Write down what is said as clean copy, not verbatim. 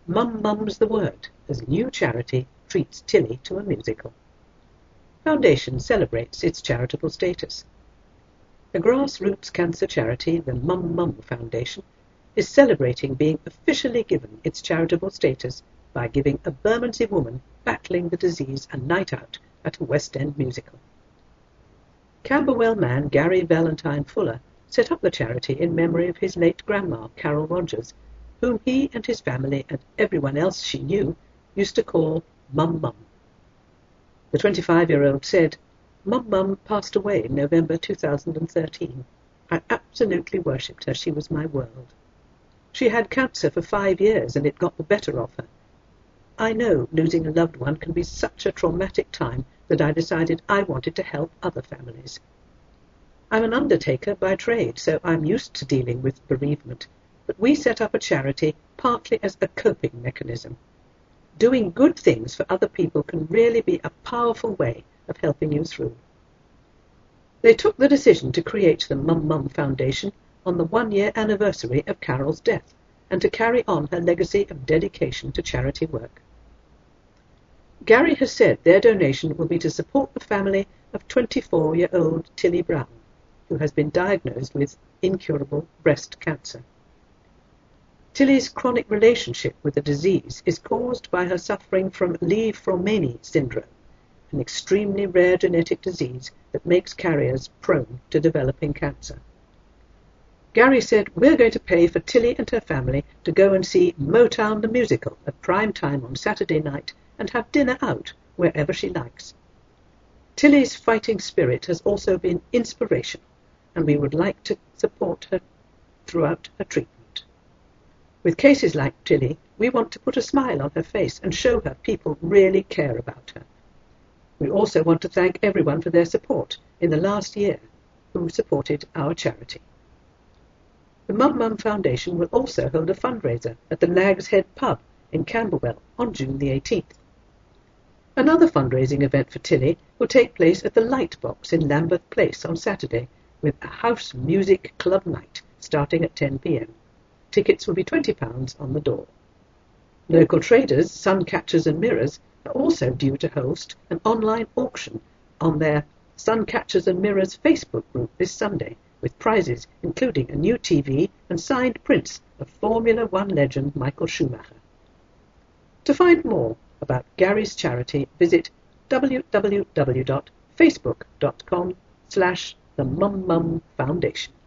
Mum Mum's the Word, as new charity treats Tilly to a musical. Foundation celebrates its charitable status. A grassroots cancer charity, the Mum Mum Foundation, is celebrating being officially given its charitable status by giving a Bermondsey woman battling the disease a night out at a West End musical. Camberwell man Gary Valentine Fuller set up the charity in memory of his late grandma, Carol Rogers, whom he and his family and everyone else she knew used to call Mum Mum. The 25-year-old said, "Mum Mum passed away in November 2013. I absolutely worshipped her. She was my world. She had cancer for 5 years and it got the better of her. I know losing a loved one can be such a traumatic time that I decided I wanted to help other families. I'm an undertaker by trade, so I'm used to dealing with bereavement, but we set up a charity partly as a coping mechanism. Doing good things for other people can really be a powerful way of helping you through." They took the decision to create the Mum Mum Foundation on the 1-year anniversary of Carol's death and to carry on her legacy of dedication to charity work. Gary has said their donation will be to support the family of 24-year-old Tilly Brown, who has been diagnosed with incurable breast cancer. Tilly's chronic relationship with the disease is caused by her suffering from Li-Fraumeni syndrome, an extremely rare genetic disease that makes carriers prone to developing cancer. Gary said, "We're going to pay for Tilly and her family to go and see Motown the Musical at prime time on Saturday night and have dinner out wherever she likes. Tilly's fighting spirit has also been inspirational, and we would like to support her throughout her treatment. With cases like Tilly, we want to put a smile on her face and show her people really care about her. We also want to thank everyone for their support in the last year who supported our charity." The Mum Mum Foundation will also hold a fundraiser at the Nag's Head pub in Camberwell on June the 18th. Another fundraising event for Tilly will take place at the Lightbox in Lambeth Place on Saturday with a house music club night starting at 10 p.m. Tickets will be £20 on the door. Local traders, Suncatchers and Mirrors, are also due to host an online auction on their Suncatchers and Mirrors Facebook group this Sunday, with prizes including a new TV and signed prints of Formula One legend Michael Schumacher. To find more about Gary's charity, visit www.facebook.com/the Mum Mum Foundation.